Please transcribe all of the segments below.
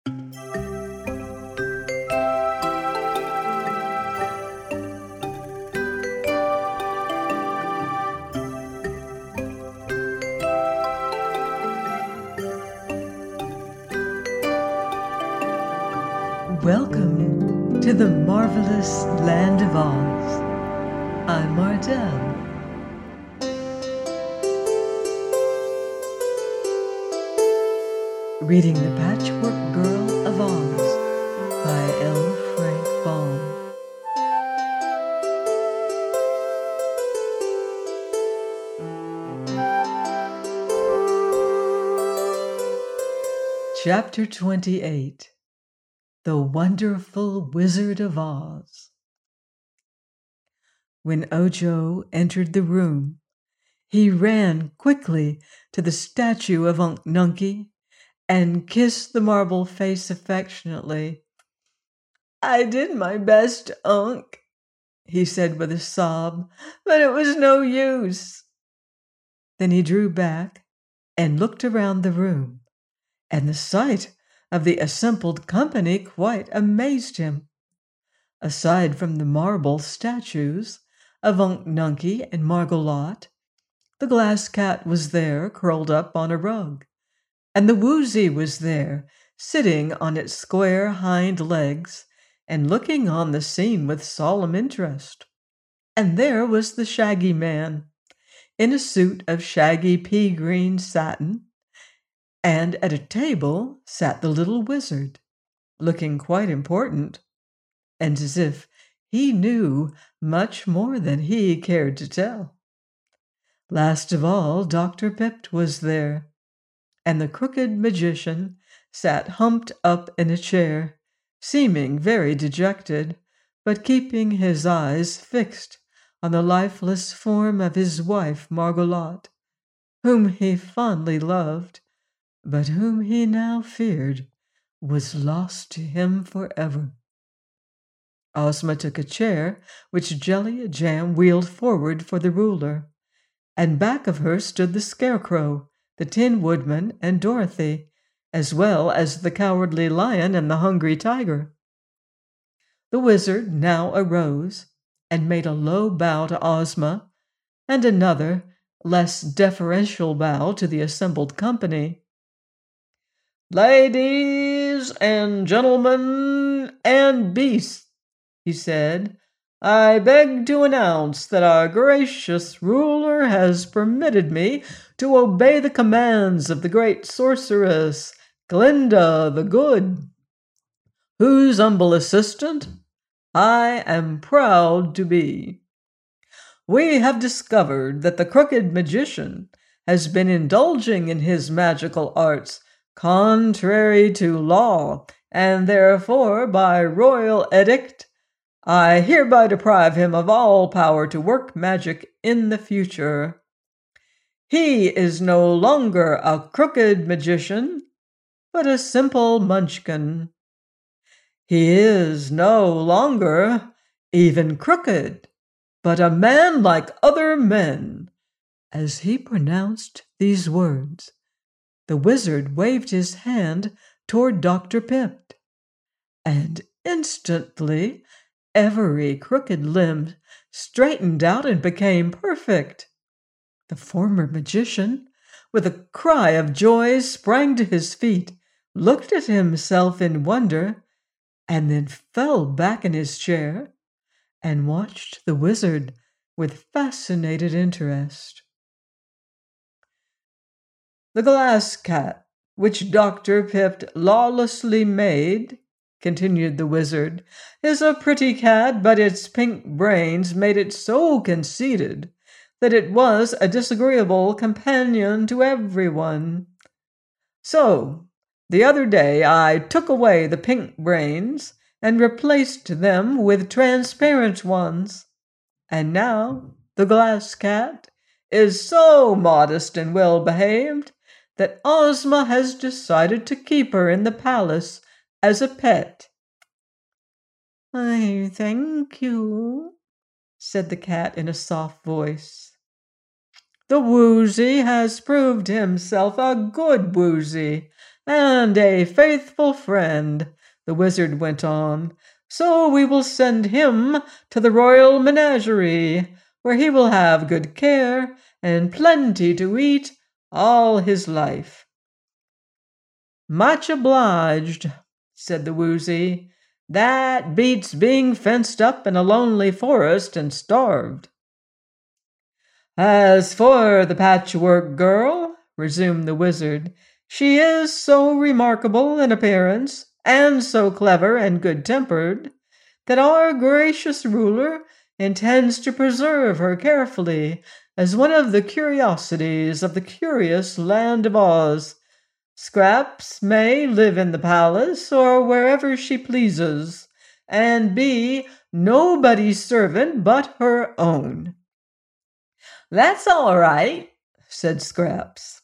Welcome to the marvelous land of Oz. I'm Mardell. Reading The Patchwork Girl of Oz by L. Frank Baum. Chapter 28. The Wonderful Wizard of Oz. When Ojo entered the room, he ran quickly to the statue of Unc Nunkie and kissed the marble face affectionately. "I did my best, Unc," he said with a sob, "but it was no use." Then he drew back and looked around the room, and the sight of the assembled company quite amazed him. Aside from the marble statues of Unc Nunkie and Margolotte, the Glass Cat was there, curled up on a rug, and the Woozy was there, sitting on its square hind legs and looking on the scene with solemn interest. And there was the Shaggy Man, in a suit of shaggy pea-green satin, and at a table sat the little wizard, looking quite important, and as if he knew much more than he cared to tell. Last of all, Dr. Pipt was there, and the crooked magician sat humped up in a chair, seeming very dejected, but keeping his eyes fixed on the lifeless form of his wife Margolotte, whom he fondly loved, but whom he now feared was lost to him forever. Ozma took a chair, which Jellia Jam wheeled forward for the ruler, and back of her stood the Scarecrow, the Tin Woodman, and Dorothy, as well as the Cowardly Lion and the Hungry Tiger. The wizard now arose and made a low bow to Ozma, and another, less deferential bow to the assembled company. "Ladies and gentlemen and beasts," he said, "I beg to announce that our gracious ruler has permitted me to obey the commands of the great sorceress, Glinda the Good, whose humble assistant I am proud to be. We have discovered that the crooked magician has been indulging in his magical arts contrary to law, and therefore, by royal edict, I hereby deprive him of all power to work magic in the future. He is no longer a crooked magician, but a simple munchkin. He is no longer even crooked, but a man like other men." As he pronounced these words, the wizard waved his hand toward Dr. Pipt, and instantly every crooked limb straightened out and became perfect. The former magician, with a cry of joy, sprang to his feet, looked at himself in wonder, and then fell back in his chair and watched the wizard with fascinated interest. "The Glass Cat, which Dr. Pipt lawlessly made," continued the wizard, "is a pretty cat, but its pink brains made it so conceited that it was a disagreeable companion to everyone. So, the other day I took away the pink brains and replaced them with transparent ones, and now the Glass Cat is so modest and well-behaved that Ozma has decided to keep her in the palace as a pet." "I thank you," said the cat in a soft voice. "The Woozy has proved himself a good Woozy, and a faithful friend," the wizard went on. "So we will send him to the royal menagerie, where he will have good care and plenty to eat all his life." "Much obliged," said the Woozy. "That beats being fenced up in a lonely forest and starved." "As for the Patchwork Girl," resumed the wizard, "she is so remarkable in appearance, and so clever and good-tempered, that our gracious ruler intends to preserve her carefully as one of the curiosities of the curious land of Oz. Scraps may live in the palace or wherever she pleases, and be nobody's servant but her own." "That's all right," said Scraps.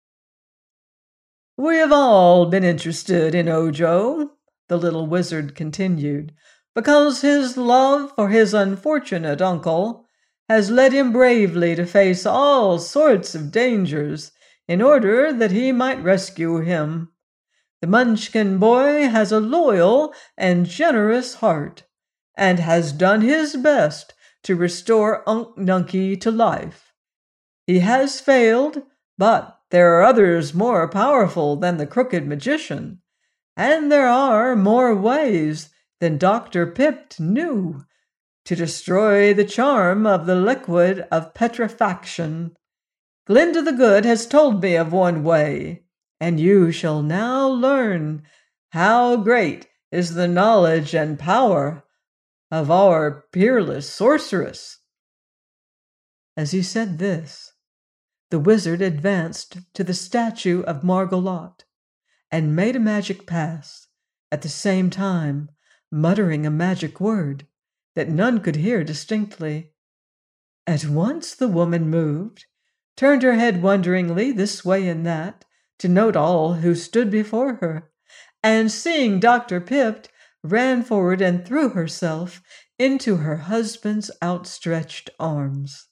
"We have all been interested in Ojo," the little wizard continued, "because his love for his unfortunate uncle has led him bravely to face all sorts of dangers in order that he might rescue him. The Munchkin boy has a loyal and generous heart, and has done his best to restore Unc Nunkie to life. He has failed, but there are others more powerful than the Crooked Magician, and there are more ways than Dr. Pipt knew to destroy the charm of the liquid of petrifaction. Glinda the Good has told me of one way, and you shall now learn how great is the knowledge and power of our peerless sorceress." As he said this, the wizard advanced to the statue of Margolotte and made a magic pass, at the same time muttering a magic word that none could hear distinctly. At once the woman moved, turned her head wonderingly this way and that to note all who stood before her, and seeing Dr. Pipt, ran forward and threw herself into her husband's outstretched arms.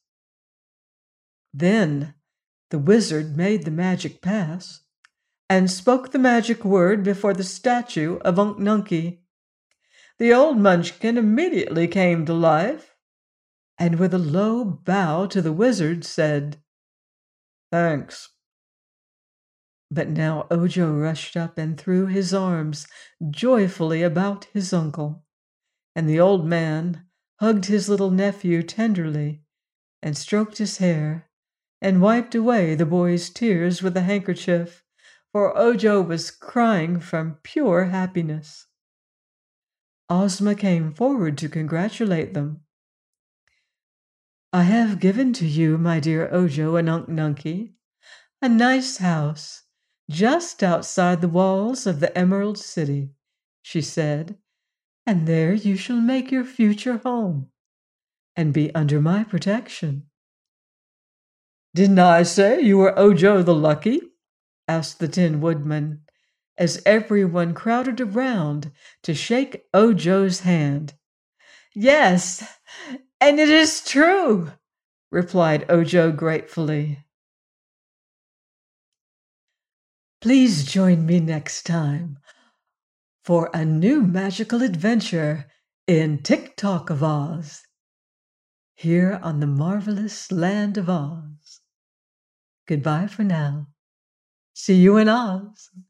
Then the wizard made the magic pass and spoke the magic word before the statue of Unc Nunkie. The old Munchkin immediately came to life, and with a low bow to the wizard said, "Thanks." But now Ojo rushed up and threw his arms joyfully about his uncle, and the old man hugged his little nephew tenderly and stroked his hair and wiped away the boy's tears with a handkerchief, for Ojo was crying from pure happiness. Ozma came forward to congratulate them. "I have given to you, my dear Ojo and Unc Nunkie, a nice house just outside the walls of the Emerald City," she said, "and there you shall make your future home and be under my protection." "Didn't I say you were Ojo the Lucky?" asked the Tin Woodman, as everyone crowded around to shake Ojo's hand. "Yes, and it is true," replied Ojo gratefully. Please join me next time for a new magical adventure in Tick-Tock of Oz, here on the marvelous land of Oz. Goodbye for now. See you in Oz.